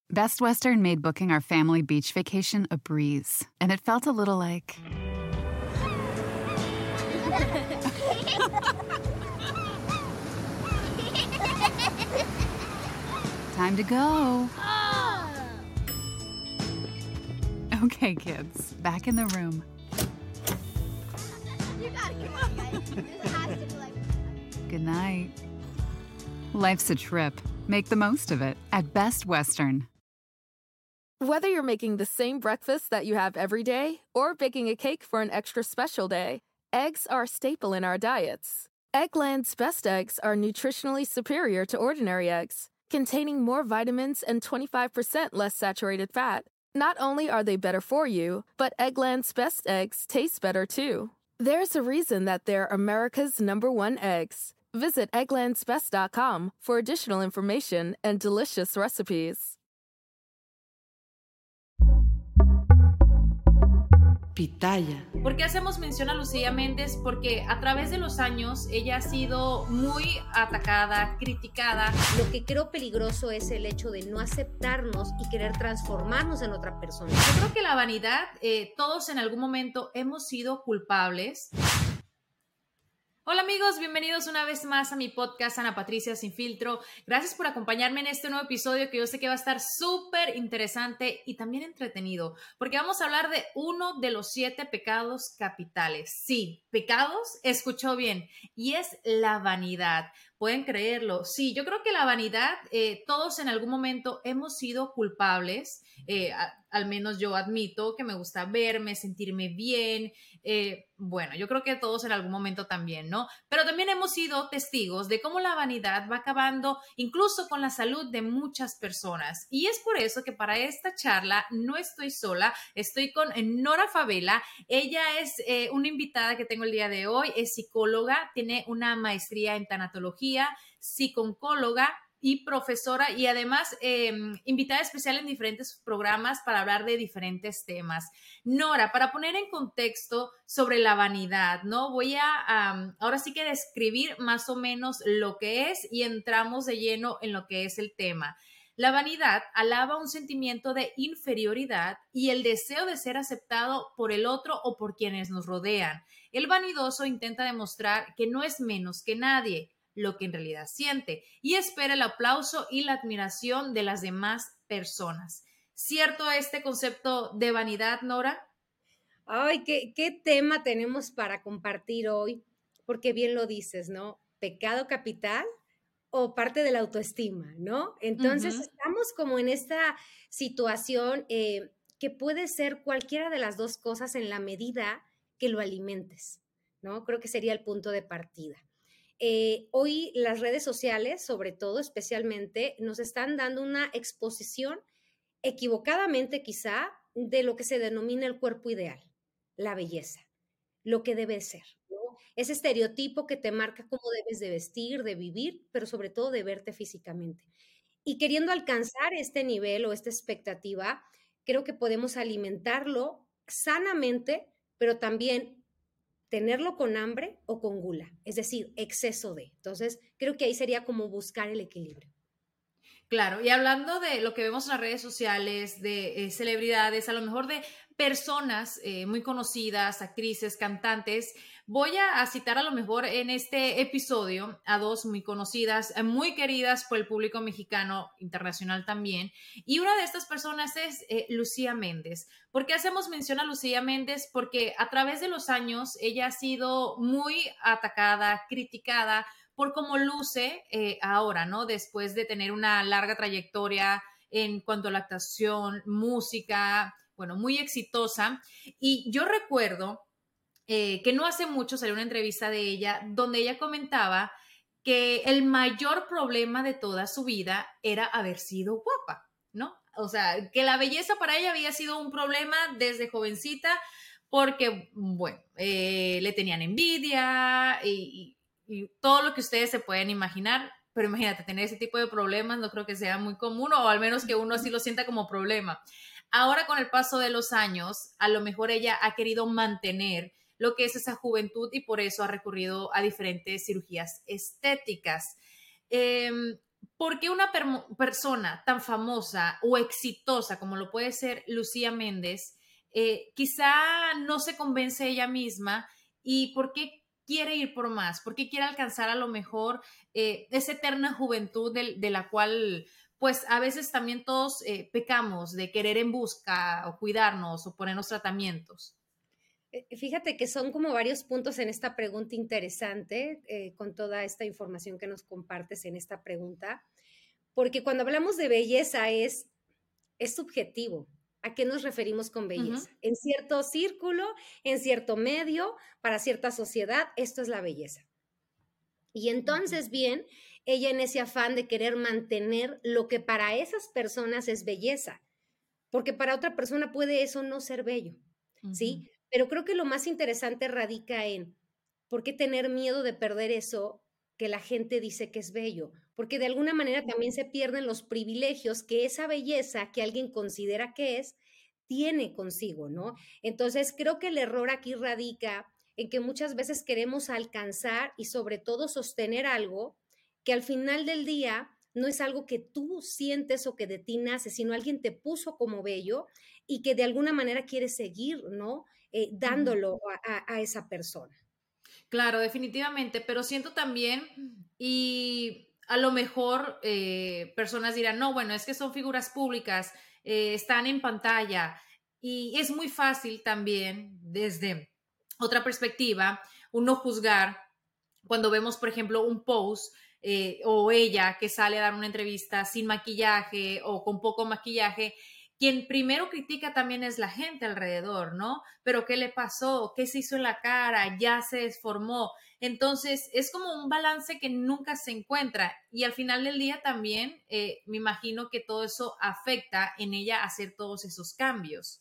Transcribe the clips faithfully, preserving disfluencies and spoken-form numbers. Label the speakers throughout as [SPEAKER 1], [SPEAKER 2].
[SPEAKER 1] Best Western made booking our family beach vacation a breeze, and it felt a little like... Time to go. Okay, kids, back in the room.
[SPEAKER 2] You gotta come on, guys. This has to be like...
[SPEAKER 1] Good night. Life's a trip. Make the most of it at Best Western.
[SPEAKER 3] Whether you're making the same breakfast that you have every day or baking a cake for an extra special day, eggs are a staple in our diets. Eggland's best eggs are nutritionally superior to ordinary eggs, containing more vitamins and twenty-five percent less saturated fat. Not only are they better for you, but Eggland's best eggs taste better too. There's a reason that they're America's number one eggs. Visit egglands best dot com for additional information and delicious recipes.
[SPEAKER 4] Pitaya.
[SPEAKER 5] ¿Por qué hacemos mención a Lucía Méndez? Porque a través de los años ella ha sido muy atacada, criticada.
[SPEAKER 6] Lo que creo peligroso es el hecho de no aceptarnos y querer transformarnos en otra persona.
[SPEAKER 5] Yo creo que la vanidad, eh, todos en algún momento hemos sido culpables. Hola amigos, bienvenidos una vez más a mi podcast Ana Patricia Sin Filtro. Gracias por acompañarme en este nuevo episodio que yo sé que va a estar súper interesante y también entretenido, porque vamos a hablar de uno de los siete pecados capitales. Sí, pecados, escuchó bien, y es la vanidad. ¿Pueden creerlo? Sí, yo creo que la vanidad, eh, todos en algún momento hemos sido culpables. Eh, a, al menos yo admito que me gusta verme, sentirme bien. Eh, bueno, yo creo que todos en algún momento también, ¿no? Pero también hemos sido testigos de cómo la vanidad va acabando incluso con la salud de muchas personas. Y es por eso que para esta charla no estoy sola, estoy con Nora Favela. Ella es eh, una invitada que tengo el día de hoy, es psicóloga, tiene una maestría en tanatología, psicooncóloga y profesora, y además eh, invitada especial en diferentes programas para hablar de diferentes temas. Nora, para poner en contexto sobre la vanidad, ¿no? Voy a um, ahora sí que describir más o menos lo que es y entramos de lleno en lo que es el tema. La vanidad alaba un sentimiento de inferioridad y el deseo de ser aceptado por el otro o por quienes nos rodean. El vanidoso intenta demostrar que no es menos que nadie, lo que en realidad siente, y espera el aplauso y la admiración de las demás personas. ¿Cierto este concepto de vanidad, Nora?
[SPEAKER 6] Ay, ¿qué, qué tema tenemos para compartir hoy? Porque bien lo dices, ¿no? Pecado capital o parte de la autoestima, ¿no? Entonces uh-huh. estamos como en esta situación eh, que puede ser cualquiera de las dos cosas en la medida que lo alimentes, ¿no? Creo que sería el punto de partida. Eh, hoy las redes sociales, sobre todo, especialmente, nos están dando una exposición equivocadamente quizá de lo que se denomina el cuerpo ideal, la belleza, lo que debe ser, ¿no? Ese estereotipo que te marca cómo debes de vestir, de vivir, pero sobre todo de verte físicamente. Y queriendo alcanzar este nivel o esta expectativa, creo que podemos alimentarlo sanamente, pero también tenerlo con hambre o con gula, es decir, exceso de. Entonces, creo que ahí sería como buscar el equilibrio.
[SPEAKER 5] Claro, y hablando de lo que vemos en las redes sociales, de eh, celebridades, a lo mejor de personas eh, muy conocidas, actrices, cantantes, voy a, a citar a lo mejor en este episodio a dos muy conocidas, eh, muy queridas por el público mexicano, internacional también, y una de estas personas es eh, Lucía Méndez. ¿Por qué hacemos mención a Lucía Méndez? Porque a través de los años ella ha sido muy atacada, criticada, por cómo luce eh, ahora, ¿no? Después de tener una larga trayectoria en cuanto a la actuación, música, bueno, muy exitosa. Y yo recuerdo eh, que no hace mucho salió una entrevista de ella donde ella comentaba que el mayor problema de toda su vida era haber sido guapa, ¿no? O sea, que la belleza para ella había sido un problema desde jovencita porque, bueno, eh, le tenían envidia y... y y todo lo que ustedes se pueden imaginar, pero imagínate, tener ese tipo de problemas no creo que sea muy común, o al menos que uno así lo sienta como problema. Ahora, con el paso de los años, a lo mejor ella ha querido mantener lo que es esa juventud y por eso ha recurrido a diferentes cirugías estéticas. Eh, ¿por qué una per- persona tan famosa o exitosa como lo puede ser Lucía Méndez, eh, quizá no se convence ella misma y por qué quiere ir por más? ¿Por qué quiere alcanzar a lo mejor eh, esa eterna juventud de, de la cual pues a veces también todos eh, pecamos de querer en busca o cuidarnos o ponernos tratamientos?
[SPEAKER 6] Eh, Fíjate que son como varios puntos en esta pregunta interesante, eh, con toda esta información que nos compartes en esta pregunta, porque cuando hablamos de belleza es, es subjetivo. ¿A qué nos referimos con
[SPEAKER 5] Ujú.
[SPEAKER 6] belleza? En cierto círculo, en cierto medio, para cierta sociedad, esto es la belleza. Y entonces, bien, ella en ese afán de querer mantener lo que para esas personas es belleza, porque para otra persona puede eso no ser bello,
[SPEAKER 5] Ujú.
[SPEAKER 6] ¿sí? Pero creo que lo más interesante radica en por qué tener miedo de perder eso que la gente dice que es bello, porque de alguna manera también se pierden los privilegios que esa belleza que alguien considera que es, tiene consigo, ¿no? Entonces, creo que el error aquí radica en que muchas veces queremos alcanzar y sobre todo sostener algo que al final del día no es algo que tú sientes o que de ti nace, sino alguien te puso como bello y que de alguna manera quieres seguir, ¿no? Eh,
[SPEAKER 5] Ujú.
[SPEAKER 6] dándolo a, a, a esa persona.
[SPEAKER 5] Claro, definitivamente, pero siento también, y a lo mejor eh, personas dirán, no, bueno, es que son figuras públicas, eh, están en pantalla, y es muy fácil también desde otra perspectiva uno juzgar cuando vemos, por ejemplo, un post eh, o ella que sale a dar una entrevista sin maquillaje o con poco maquillaje, quien primero critica también es la gente alrededor, ¿no? Pero ¿qué le pasó? ¿Qué se hizo en la cara? Ya se desformó. Entonces, es como un balance que nunca se encuentra y al final del día también eh, me imagino que todo eso afecta en ella hacer todos esos cambios.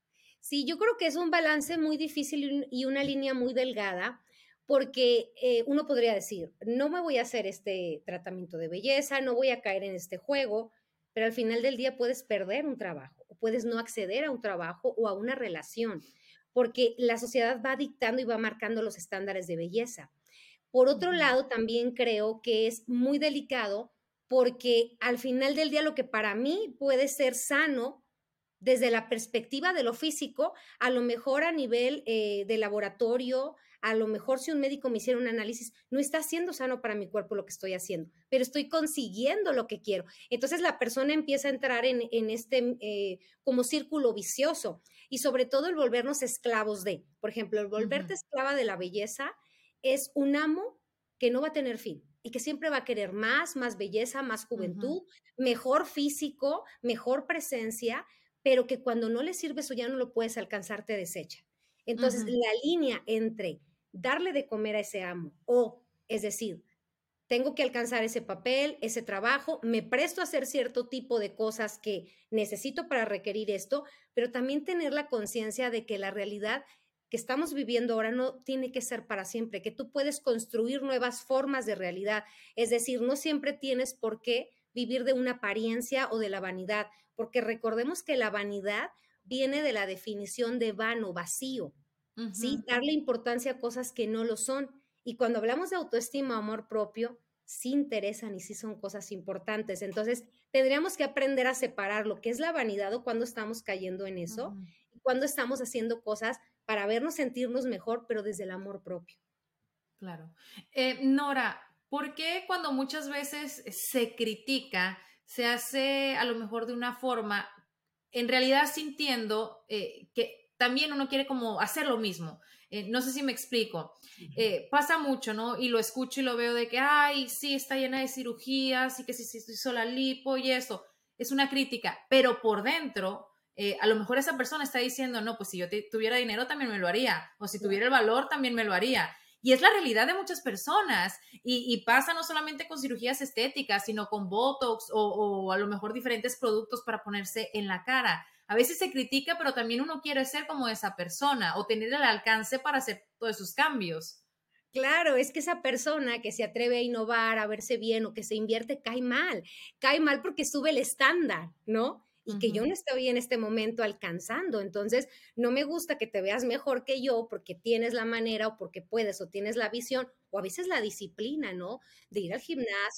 [SPEAKER 6] Sí, yo creo que es un balance muy difícil y un- y una línea muy delgada, porque eh, uno podría decir, no me voy a hacer este tratamiento de belleza, no voy a caer en este juego, pero al final del día puedes perder un trabajo, o puedes no acceder a un trabajo o a una relación, porque la sociedad va dictando y va marcando los estándares de belleza. Por otro
[SPEAKER 5] Ujú,
[SPEAKER 6] lado, también creo que es muy delicado porque al final del día lo que para mí puede ser sano desde la perspectiva de lo físico, a lo mejor a nivel eh, de laboratorio, a lo mejor si un médico me hiciera un análisis, no está siendo sano para mi cuerpo lo que estoy haciendo, pero estoy consiguiendo lo que quiero. Entonces la persona empieza a entrar en, en este eh, como círculo vicioso y sobre todo el volvernos esclavos de, por ejemplo, el
[SPEAKER 5] ujú,
[SPEAKER 6] volverte esclava de la belleza es un amo que no va a tener fin y que siempre va a querer más, más belleza, más
[SPEAKER 5] ujú,
[SPEAKER 6] juventud, mejor físico, mejor presencia, pero que cuando no le sirves o ya no lo puedes alcanzar, te desecha. Entonces,
[SPEAKER 5] ujú.
[SPEAKER 6] la línea entre darle de comer a ese amo o, es decir, tengo que alcanzar ese papel, ese trabajo, me presto a hacer cierto tipo de cosas que necesito para requerir esto, pero también tener la conciencia de que la realidad que estamos viviendo ahora no tiene que ser para siempre, que tú puedes construir nuevas formas de realidad. Es decir, no siempre tienes por qué vivir de una apariencia o de la vanidad, porque recordemos que la vanidad viene de la definición de vano, vacío, ¿sí?
[SPEAKER 5] Ujú.
[SPEAKER 6] Darle importancia a cosas que no lo son. Y cuando hablamos de autoestima, amor propio, sí interesan y sí son cosas importantes. Entonces, tendríamos que aprender a separar lo que es la vanidad o cuando estamos cayendo en eso
[SPEAKER 5] Ujú.
[SPEAKER 6] y cuando estamos haciendo cosas para vernos sentirnos mejor, pero desde el amor propio.
[SPEAKER 5] Claro. Eh, Nora, ¿por qué cuando muchas veces se critica, se hace a lo mejor de una forma, en realidad sintiendo eh, que también uno quiere como hacer lo mismo? Eh, no sé si me explico. Eh, pasa mucho, ¿no? Y lo escucho y lo veo de que, ay, sí, está llena de cirugías y que si se hizo la lipo y eso. Es una crítica, pero por dentro... eh, a lo mejor esa persona está diciendo, no, pues si yo te- tuviera dinero también me lo haría, o si tuviera el valor también me lo haría. Y es la realidad de muchas personas. Y, y pasa no solamente con cirugías estéticas, sino con Botox o, o a lo mejor diferentes productos para ponerse en la cara. A veces se critica, pero también uno quiere ser como esa persona o tener el alcance para hacer todos esos cambios.
[SPEAKER 6] Claro, es que esa persona que se atreve a innovar, a verse bien o que se invierte, cae mal. Cae mal porque sube el estándar, ¿no? Y que yo
[SPEAKER 5] Ujú,
[SPEAKER 6] no estoy en este momento alcanzando. Entonces, no me gusta que te veas mejor que yo porque tienes la manera o porque puedes o tienes la visión o a veces la disciplina, ¿no? De ir al gimnasio,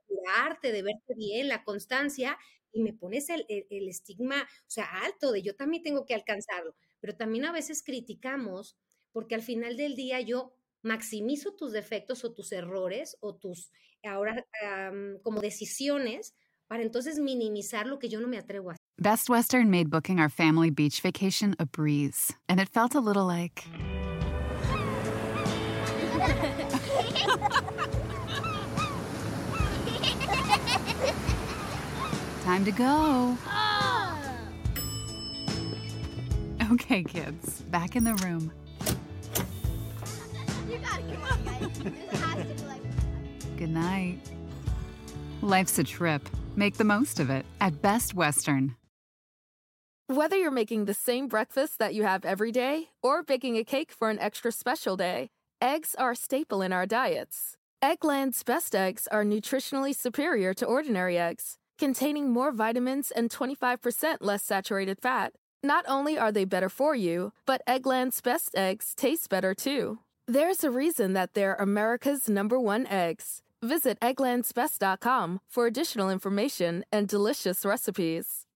[SPEAKER 6] curarte, de verte bien, la constancia, y me pones el, el, el estigma, o sea, alto de yo también tengo que alcanzarlo. Pero también a veces criticamos porque al final del día yo maximizo tus defectos o tus errores o tus ahora um, como decisiones para entonces minimizar lo que yo no me atrevo a hacer.
[SPEAKER 1] Best Western made booking our family beach vacation a breeze, and it felt a little like... Time to go. Okay, kids, back in the room.
[SPEAKER 2] You gotta come on, guys. This has to be like.
[SPEAKER 1] Good night. Life's a trip. Make the most of it at Best Western.
[SPEAKER 3] Whether you're making the same breakfast that you have every day or baking a cake for an extra special day, eggs are a staple in our diets. Eggland's Best Eggs are nutritionally superior to ordinary eggs, containing more vitamins and twenty-five percent less saturated fat. Not only are they better for you, but Eggland's Best Eggs taste better too. There's a reason that they're America's number one eggs. Visit egglands best dot com for additional information and delicious recipes.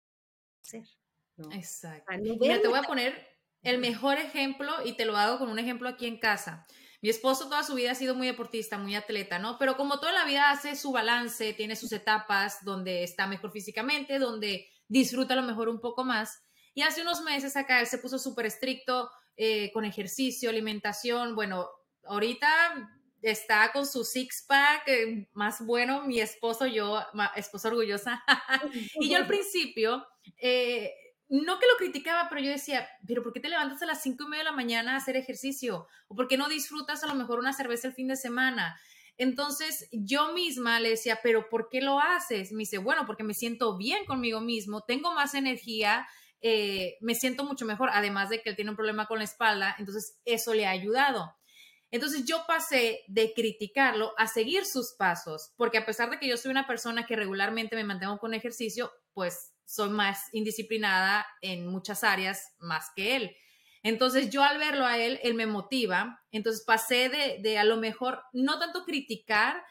[SPEAKER 6] ¿no?
[SPEAKER 5] Exacto.
[SPEAKER 6] A nivel
[SPEAKER 5] Mira, te voy a poner el mejor ejemplo y te lo hago con un ejemplo aquí en casa. Mi esposo toda su vida ha sido muy deportista, muy atleta, ¿no? Pero como toda la vida hace su balance, tiene sus etapas donde está mejor físicamente, donde disfruta a lo mejor un poco más. Y hace unos meses acá él se puso súper estricto eh, con ejercicio, alimentación. Bueno, ahorita está con su six-pack eh, más bueno, mi esposo, yo, ma, esposa orgullosa. Y yo al principio... Eh, no que lo criticaba, pero yo decía, pero ¿por qué te levantas a las cinco y media de la mañana a hacer ejercicio? ¿O por qué no disfrutas a lo mejor una cerveza el fin de semana? Entonces yo misma le decía, pero ¿por qué lo haces? Me dice, bueno, porque me siento bien conmigo mismo, tengo más energía, eh, me siento mucho mejor, además de que él tiene un problema con la espalda, entonces eso le ha ayudado. Entonces yo pasé de criticarlo a seguir sus pasos, porque a pesar de que yo soy una persona que regularmente me mantengo con ejercicio, pues soy más indisciplinada en muchas áreas más que él. Entonces yo al verlo a él, él me motiva. Entonces pasé de, de a lo mejor no tanto criticar,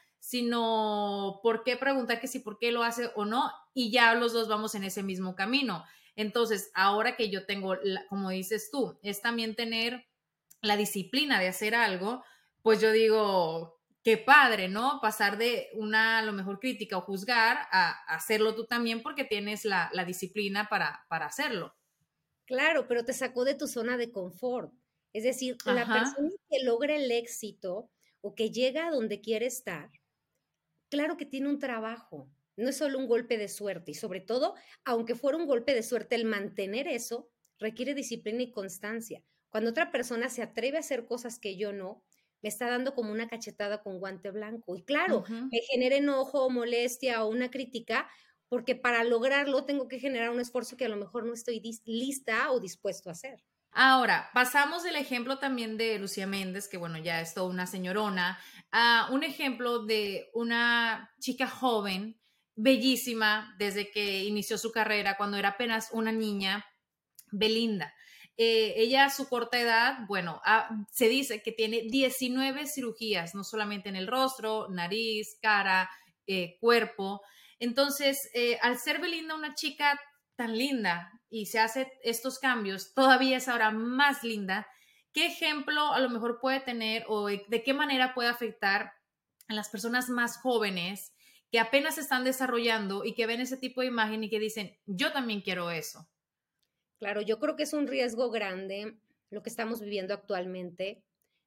[SPEAKER 5] sino por qué preguntar que si por qué lo hace o no, y ya los dos vamos en ese mismo camino. Entonces ahora que yo tengo, la, como dices tú, es también tener la disciplina de hacer algo, pues yo digo... Qué padre, ¿no? Pasar de una, a lo mejor, crítica o juzgar a, a hacerlo tú también porque tienes la, la disciplina para, para hacerlo.
[SPEAKER 6] Claro, pero te sacó de tu zona de confort. Es decir,
[SPEAKER 5] Ajá.
[SPEAKER 6] la persona que logra el éxito o que llega a donde quiere estar, claro que tiene un trabajo. No es solo un golpe de suerte. Y sobre todo, aunque fuera un golpe de suerte, el mantener eso requiere disciplina y constancia. Cuando otra persona se atreve a hacer cosas que yo no, me está dando como una cachetada con guante blanco. Y claro, uh-huh. me genera enojo, molestia o una crítica, porque para lograrlo tengo que generar un esfuerzo que a lo mejor no estoy dis- lista o dispuesto a hacer.
[SPEAKER 5] Ahora, pasamos del ejemplo también de Lucía Méndez, que bueno, ya es toda una señorona, a un ejemplo de una chica joven, bellísima, desde que inició su carrera, cuando era apenas una niña, Belinda. Eh, ella a su corta edad, bueno, ah, se dice que tiene diecinueve cirugías, no solamente en el rostro, nariz, cara, eh, cuerpo. Entonces, eh, al ser Belinda una chica tan linda y se hace estos cambios, todavía es ahora más linda, ¿qué ejemplo a lo mejor puede tener o de qué manera puede afectar a las personas más jóvenes que apenas se están desarrollando y que ven ese tipo de imagen y que dicen, yo también quiero eso?
[SPEAKER 6] Claro, yo creo que es un riesgo grande lo que estamos viviendo actualmente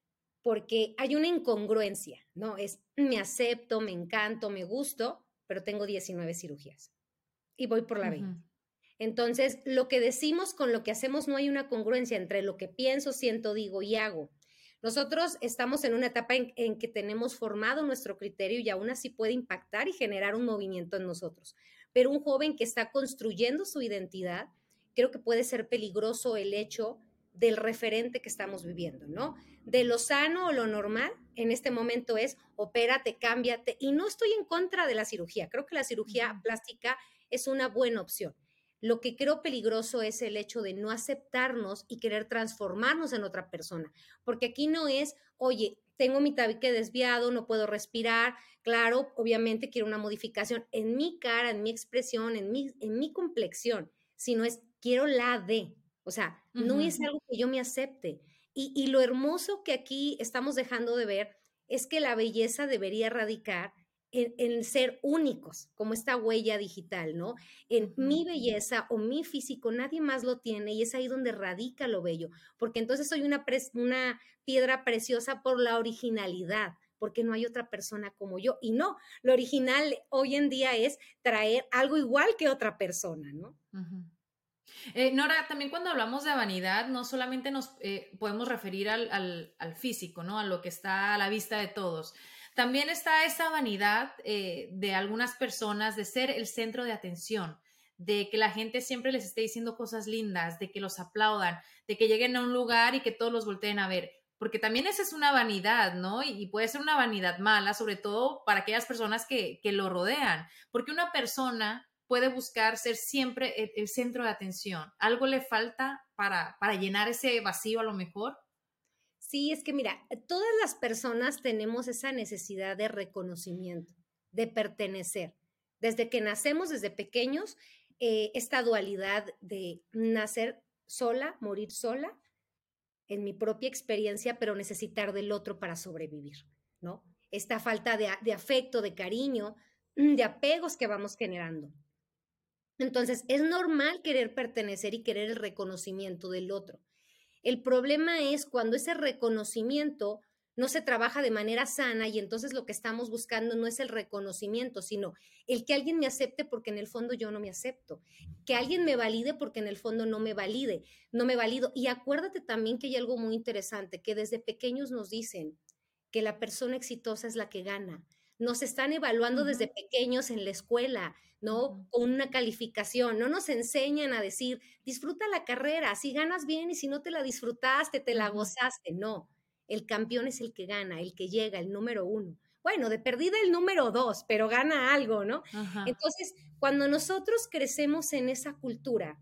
[SPEAKER 6] porque hay una incongruencia, ¿no? Es, me acepto, me encanto, me gusto, pero tengo diecinueve cirugías y voy por la uh-huh. veinte. Entonces, lo que decimos con lo que hacemos no hay una congruencia entre lo que pienso, siento, digo y hago. Nosotros estamos en una etapa en, en que tenemos formado nuestro criterio y aún así puede impactar y generar un movimiento en nosotros. Pero un joven que está construyendo su identidad, creo que puede ser peligroso el hecho del referente que estamos viviendo, ¿no? De lo sano o lo normal en este momento es opérate, cámbiate, y no estoy en contra de la cirugía, creo que la cirugía uh-huh. plástica es una buena opción. Lo que creo peligroso es el hecho de no aceptarnos y querer transformarnos en otra persona, porque aquí no es, oye, tengo mi tabique desviado, no puedo respirar. Claro, obviamente quiero una modificación en mi cara, en mi expresión, en mi, en mi complexión, sino es, quiero la de, o sea, uh-huh. no es algo que yo me acepte. Y, y lo hermoso que aquí estamos dejando de ver es que la belleza debería radicar En, en ser únicos, como esta huella digital, ¿no? En uh-huh. mi belleza o mi físico, nadie más lo tiene y es ahí donde radica lo bello, porque entonces soy una, pre- una piedra preciosa por la originalidad, porque no hay otra persona como yo. Y no, lo original hoy en día es traer algo igual que otra persona, ¿no?
[SPEAKER 5] Uh-huh. Eh, Nora, también cuando hablamos de vanidad, no solamente nos eh, podemos referir al, al, al físico, ¿no? A lo que está a la vista de todos. También está esa vanidad eh, de algunas personas de ser el centro de atención, de que la gente siempre les esté diciendo cosas lindas, de que los aplaudan, de que lleguen a un lugar y que todos los volteen a ver, porque también esa es una vanidad, ¿no? Y, y puede ser una vanidad mala, sobre todo para aquellas personas que, que lo rodean, porque una persona puede buscar ser siempre el, el centro de atención. ¿Algo le falta para, para llenar ese vacío a lo mejor?
[SPEAKER 6] Sí, es que mira, todas las personas tenemos esa necesidad de reconocimiento, de pertenecer. Desde que nacemos, desde pequeños, eh, esta dualidad de nacer sola, morir sola, en mi propia experiencia, pero necesitar del otro para sobrevivir, ¿no? Esta falta de, de afecto, de cariño, de apegos que vamos generando. Entonces, es normal querer pertenecer y querer el reconocimiento del otro. El problema es cuando ese reconocimiento no se trabaja de manera sana y entonces lo que estamos buscando no es el reconocimiento, sino el que alguien me acepte porque en el fondo yo no me acepto, que alguien me valide porque en el fondo no me valide, no me valido. Y acuérdate también que hay algo muy interesante, que desde pequeños nos dicen que la persona exitosa es la que gana. Nos están evaluando uh-huh. desde pequeños en la escuela, ¿no? Uh-huh. Con una calificación, no nos enseñan a decir, disfruta la carrera, si ganas bien y si no te la disfrutaste, te uh-huh. la gozaste, no. El campeón es el que gana, el que llega, el número uno. Bueno, de perdida el número dos, pero gana algo, ¿no? Uh-huh. Entonces, cuando nosotros crecemos en esa cultura,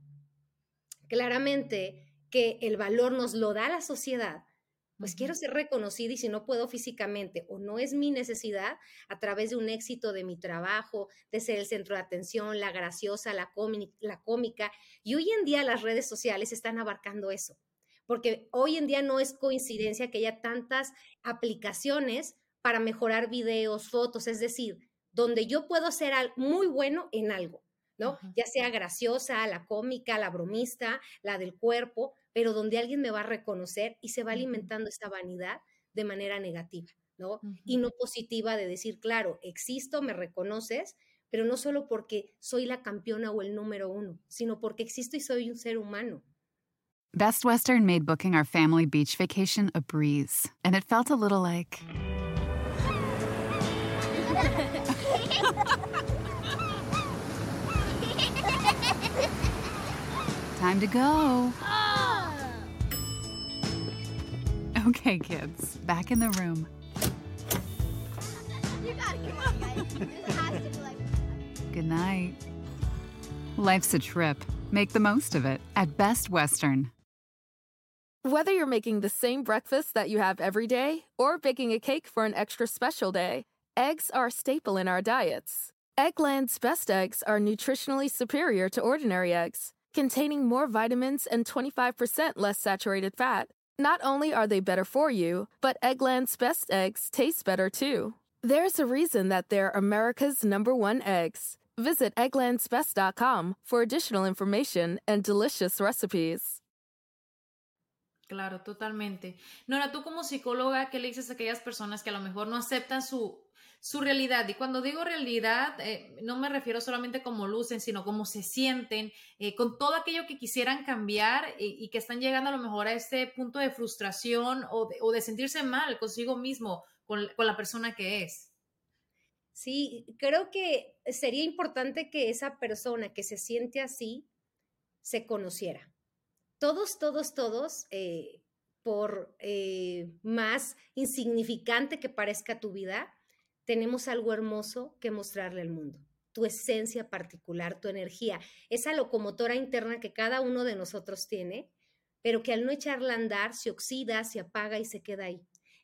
[SPEAKER 6] claramente que el valor nos lo da la sociedad, pues uh-huh. quiero ser reconocida y si no puedo físicamente o no es mi necesidad, a través de un éxito de mi trabajo, de ser el centro de atención, la graciosa, la, cómic, la cómica. Y hoy en día las redes sociales están abarcando eso, porque hoy en día no es coincidencia que haya tantas aplicaciones para mejorar videos, fotos, es decir, donde yo puedo ser muy bueno en algo, ¿no? Uh-huh. Ya sea graciosa, la cómica, la bromista, la del cuerpo, pero donde alguien me va a reconocer y se va alimentando uh-huh. esta vanidad de manera negativa, ¿no? Uh-huh. Y no positiva de decir, claro, existo, me reconoces, pero no solo porque soy la campeona o el número uno, sino porque existo y soy un ser humano.
[SPEAKER 1] Best Western made booking our family beach vacation a breeze, and it felt a little like... Time to go.
[SPEAKER 2] Oh.
[SPEAKER 1] Okay, kids, back in the room.
[SPEAKER 2] You gotta come on, guys. This has to be like...
[SPEAKER 1] Good night. Life's a trip. Make the most of it at Best Western.
[SPEAKER 3] Whether you're making the same breakfast that you have every day or baking a cake for an extra special day, eggs are a staple in our diets. Eggland's Best Eggs are nutritionally superior to ordinary eggs, containing more vitamins and twenty-five percent less saturated fat. Not only are they better for you, but Eggland's Best Eggs taste better too. There's a reason that they're America's number one eggs. Visit egglands best dot com for additional information and delicious recipes.
[SPEAKER 5] Claro, totalmente. Nora, tú como psicóloga, ¿qué le dices a aquellas personas que a lo mejor no aceptan su, su realidad? Y cuando digo realidad, eh, no me refiero solamente como lucen, sino cómo se sienten, eh, con todo aquello que quisieran cambiar y, y que están llegando a lo mejor a este punto de frustración o de, o de sentirse mal consigo mismo, con, con la persona que es.
[SPEAKER 6] Sí, creo que sería importante que esa persona que se siente así se conociera. Todos, todos, todos, eh, por eh, más insignificante que parezca tu vida, tenemos algo hermoso que mostrarle al mundo. Tu esencia particular, tu energía, esa locomotora interna que cada uno de nosotros tiene, pero que al no echarla a andar se oxida, se apaga y se queda ahí.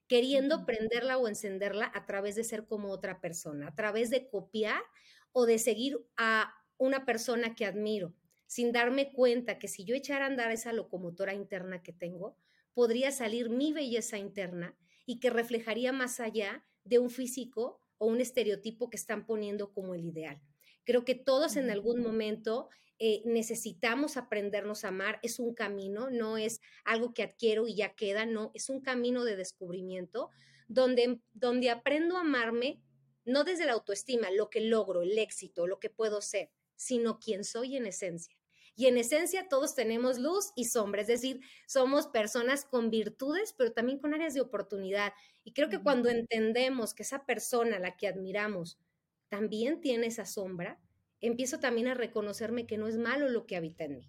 [SPEAKER 6] queriendo
[SPEAKER 5] Ujú.
[SPEAKER 6] prenderla o encenderla a través de ser como otra persona, a través de copiar o de seguir a una persona que admiro, sin darme cuenta que si yo echara a andar esa locomotora interna que tengo, podría salir mi belleza interna y que reflejaría más allá de un físico o un estereotipo que están poniendo como el ideal. Creo que todos en
[SPEAKER 5] Ujú.
[SPEAKER 6] algún momento eh, necesitamos aprendernos a amar. Es un camino, no es algo que adquiero y ya queda, no, es un camino de descubrimiento donde, donde aprendo a amarme, no desde la autoestima, lo que logro, el éxito, lo que puedo ser, sino quién soy en esencia. Y en esencia todos tenemos luz y sombra, es decir, somos personas con virtudes, pero también con áreas de oportunidad. Y creo que
[SPEAKER 5] Ujú.
[SPEAKER 6] cuando entendemos que esa persona a la que admiramos también tiene esa sombra, empiezo también a reconocerme que no es malo lo que habita en mí.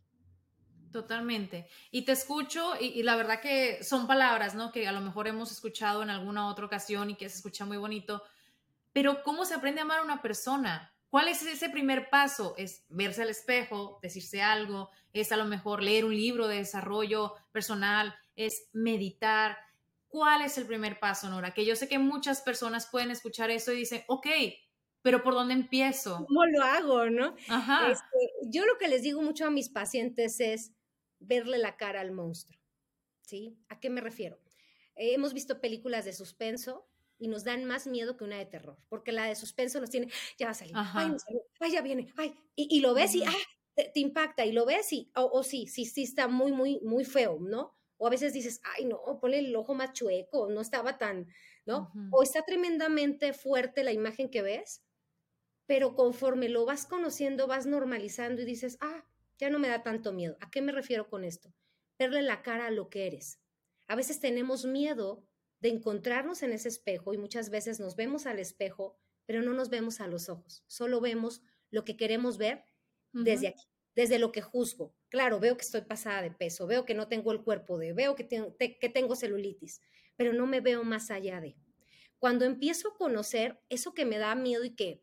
[SPEAKER 5] Totalmente. Y te escucho y, y la verdad que son palabras, ¿no? Que a lo mejor hemos escuchado en alguna otra ocasión y que se escucha muy bonito, pero ¿cómo se aprende a amar a una persona? ¿Cuál es ese primer paso? ¿Es verse al espejo, decirse algo? ¿Es a lo mejor leer un libro de desarrollo personal? ¿Es meditar? ¿Cuál es el primer paso, Nora? Que yo sé que muchas personas pueden escuchar eso y dicen, ok, pero ¿por dónde empiezo?
[SPEAKER 6] ¿Cómo lo hago, no?
[SPEAKER 5] Ajá.
[SPEAKER 6] Este, yo lo que les digo mucho a mis pacientes es verle la cara al monstruo, ¿sí? ¿A qué me refiero? Eh, hemos visto películas de suspenso y nos dan más miedo que una de terror, porque la de suspenso nos tiene, ya va a salir, ay, no
[SPEAKER 5] Ajá.
[SPEAKER 6] salió, ay, ya viene, ay, y, y lo ves y,
[SPEAKER 5] Ujú.
[SPEAKER 6] ah, te, te impacta, y lo ves y, o, o sí, sí, sí está muy, muy, muy feo, ¿no? O a veces dices, ay, no, ponle el ojo más chueco, no estaba tan, ¿no?
[SPEAKER 5] Ujú.
[SPEAKER 6] O está tremendamente fuerte la imagen que ves, pero conforme lo vas conociendo, vas normalizando y dices, ah, ya no me da tanto miedo. ¿A qué me refiero con esto? Verle la cara a lo que eres. A veces tenemos miedo de encontrarnos en ese espejo y muchas veces nos vemos al espejo, pero no nos vemos a los ojos. Solo vemos lo que queremos ver desde
[SPEAKER 5] Ujú.
[SPEAKER 6] aquí, desde lo que juzgo. Claro, veo que estoy pasada de peso, veo que no tengo el cuerpo de, veo que, tengo, te, que tengo celulitis, pero no me veo más allá de. Cuando empiezo a conocer eso que me da miedo y que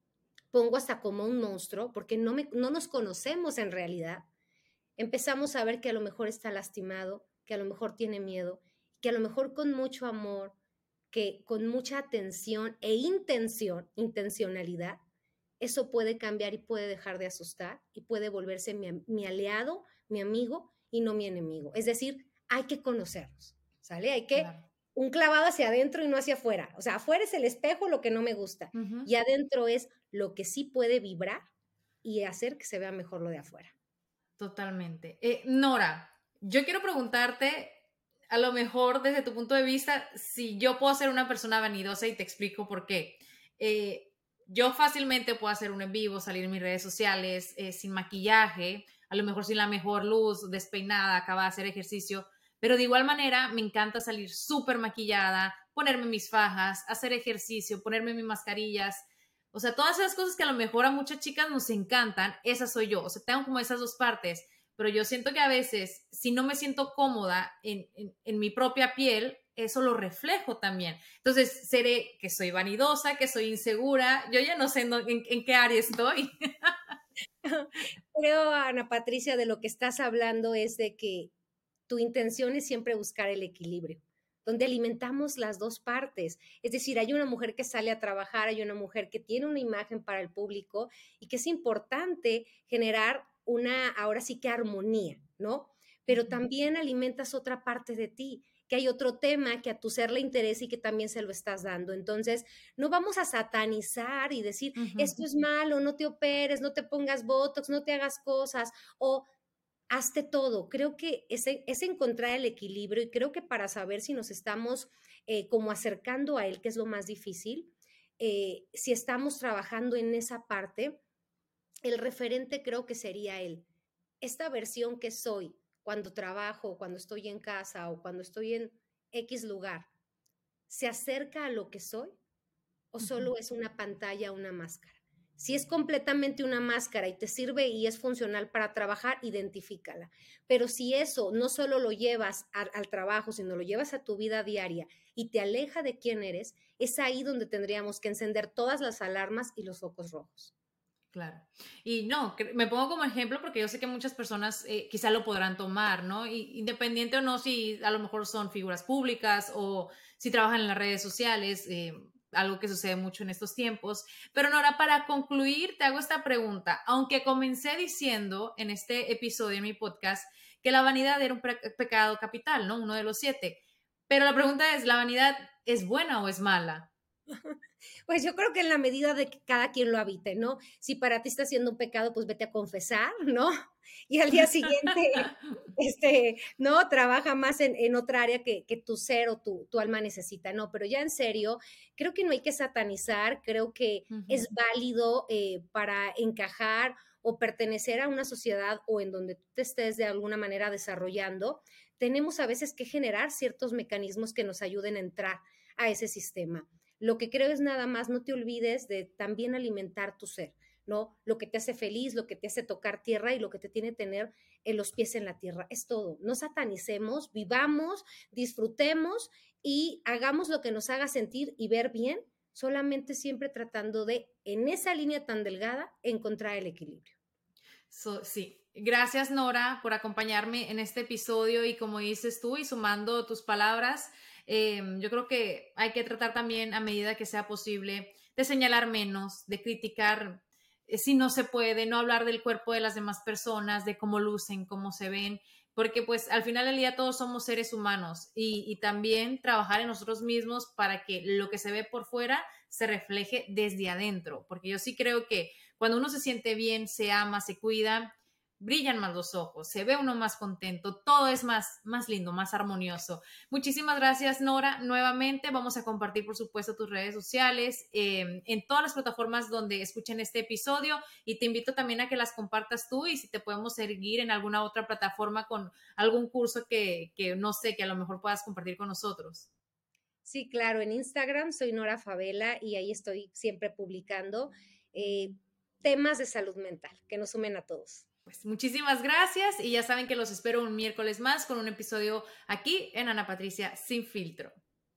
[SPEAKER 6] pongo hasta como un monstruo, porque no, me, no nos conocemos en realidad, empezamos a ver que a lo mejor está lastimado, que a lo mejor tiene miedo, que a lo mejor con mucho amor, que con mucha atención e intención, intencionalidad, eso puede cambiar y puede dejar de asustar y puede volverse mi, mi aliado, mi amigo y no mi enemigo. Es decir, hay que conocernos, ¿sale? Hay que
[SPEAKER 5] Claro.
[SPEAKER 6] un clavado hacia adentro y no hacia afuera. O sea, afuera es el espejo, lo que no me gusta,
[SPEAKER 5] Ujú.
[SPEAKER 6] y adentro es lo que sí puede vibrar y hacer que se vea mejor lo de afuera.
[SPEAKER 5] Totalmente. Eh, Nora, yo quiero preguntarte, a lo mejor desde tu punto de vista, si yo puedo ser una persona vanidosa y te explico por qué. Eh, yo fácilmente puedo hacer un en vivo, salir en mis redes sociales eh, sin maquillaje, a lo mejor sin la mejor luz, despeinada, acaba de hacer ejercicio, pero de igual manera me encanta salir súper maquillada, ponerme mis fajas, hacer ejercicio, ponerme mis mascarillas. O sea, todas esas cosas que a lo mejor a muchas chicas nos encantan, esa soy yo. O sea, tengo como esas dos partes, pero yo siento que a veces, si no me siento cómoda en, en, en mi propia piel, eso lo reflejo también. Entonces, seré que soy vanidosa, que soy insegura, yo ya no sé en, en, en qué área estoy.
[SPEAKER 6] Creo, Ana Patricia, de lo que estás hablando es de que tu intención es siempre buscar el equilibrio, donde alimentamos las dos partes. Es decir, hay una mujer que sale a trabajar, hay una mujer que tiene una imagen para el público y que es importante generar una, ahora sí que armonía, ¿no? Pero también alimentas otra parte de ti, que hay otro tema que a tu ser le interesa y que también se lo estás dando. Entonces, no vamos a satanizar y decir,
[SPEAKER 5] Uh -huh.
[SPEAKER 6] esto es malo, no te operes, no te pongas botox, no te hagas cosas, o hazte todo. Creo que es, es encontrar el equilibrio y creo que para saber si nos estamos eh, como acercando a él, que es lo más difícil, eh, si estamos trabajando en esa parte, el referente creo que sería él. Esta versión que soy cuando trabajo, cuando estoy en casa o cuando estoy en X lugar, ¿se acerca a lo que soy o solo uh-huh. es una pantalla, una máscara? Si es completamente una máscara y te sirve y es funcional para trabajar, identifícala. Pero si eso no solo lo llevas a, al trabajo, sino lo llevas a tu vida diaria y te aleja de quién eres, es ahí donde tendríamos que encender todas las alarmas y los focos rojos.
[SPEAKER 5] Claro. Y no, me pongo como ejemplo porque yo sé que muchas personas eh, quizá lo podrán tomar, ¿no? Y, independiente o no si a lo mejor son figuras públicas o si trabajan en las redes sociales, eh, algo que sucede mucho en estos tiempos. Pero Nora, para concluir, te hago esta pregunta. Aunque comencé diciendo en este episodio, en mi podcast, que la vanidad era un pe- pecado capital, ¿no? Uno de los siete. Pero la pregunta es, ¿la vanidad es buena o es mala?
[SPEAKER 6] Pues yo creo que en la medida de que cada quien lo habite, ¿no? Si para ti está siendo un pecado, pues vete a confesar, ¿no? Y al día siguiente, este, ¿no? Trabaja más en, en otra área que, que tu ser o tu, tu alma necesita, ¿no? Pero ya en serio, creo que no hay que satanizar, creo que uh-huh. es válido eh, para encajar o pertenecer a una sociedad o en donde tú te estés de alguna manera desarrollando, tenemos a veces que generar ciertos mecanismos que nos ayuden a entrar a ese sistema. Lo que creo es nada más, no te olvides de también alimentar tu ser, ¿no? Lo que te hace feliz, lo que te hace tocar tierra y lo que te tiene que tener en los pies en la tierra. Es todo. No satanicemos, vivamos, disfrutemos y hagamos lo que nos haga sentir y ver bien, solamente siempre tratando de, en esa línea tan delgada, encontrar el equilibrio.
[SPEAKER 5] So, sí. Gracias, Nora, por acompañarme en este episodio y como dices tú y sumando tus palabras, Eh, yo creo que hay que tratar también a medida que sea posible de señalar menos, de criticar eh, si no se puede, no hablar del cuerpo de las demás personas, de cómo lucen, cómo se ven, porque pues al final del día todos somos seres humanos y, y también trabajar en nosotros mismos para que lo que se ve por fuera se refleje desde adentro, porque yo sí creo que cuando uno se siente bien, se ama, se cuida, brillan más los ojos, se ve uno más contento, todo es más, más lindo, más armonioso. Muchísimas gracias, Nora. Nuevamente vamos a compartir, por supuesto, tus redes sociales eh, en todas las plataformas donde escuchen este episodio y te invito también a que las compartas tú y si te podemos seguir en alguna otra plataforma con algún curso que, que no sé, que a lo mejor puedas compartir con nosotros.
[SPEAKER 6] Sí, claro, en Instagram soy Nora Favela y ahí estoy siempre publicando eh, temas de salud mental que nos sumen a todos.
[SPEAKER 5] Pues muchísimas gracias y ya saben que los espero un miércoles más con un episodio aquí en Ana Patricia Sin Filtro.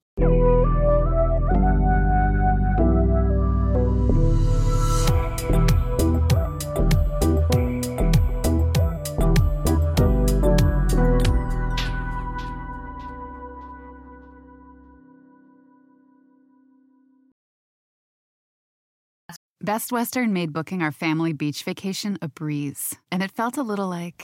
[SPEAKER 1] Best Western made booking our family beach vacation a breeze, and it felt a little like...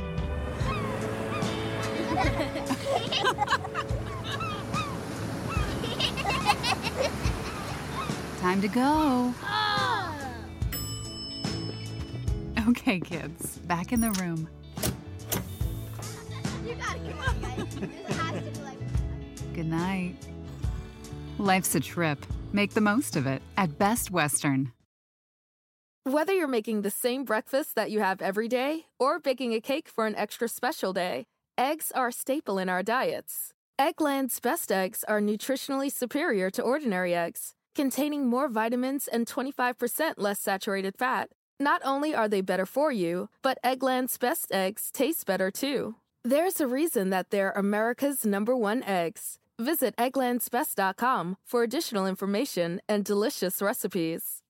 [SPEAKER 1] Time to go.
[SPEAKER 2] Oh.
[SPEAKER 1] Okay, kids, back in the room.
[SPEAKER 2] You gotta come on, guys. This has to be like...
[SPEAKER 1] Good night. Life's a trip. Make the most of it at Best Western.
[SPEAKER 3] Whether you're making the same breakfast that you have every day or baking a cake for an extra special day, eggs are a staple in our diets. Eggland's Best Eggs are nutritionally superior to ordinary eggs, containing more vitamins and twenty-five percent less saturated fat. Not only are they better for you, but Eggland's Best Eggs taste better too. There's a reason that they're America's number one eggs. Visit egglands best dot com for additional information and delicious recipes.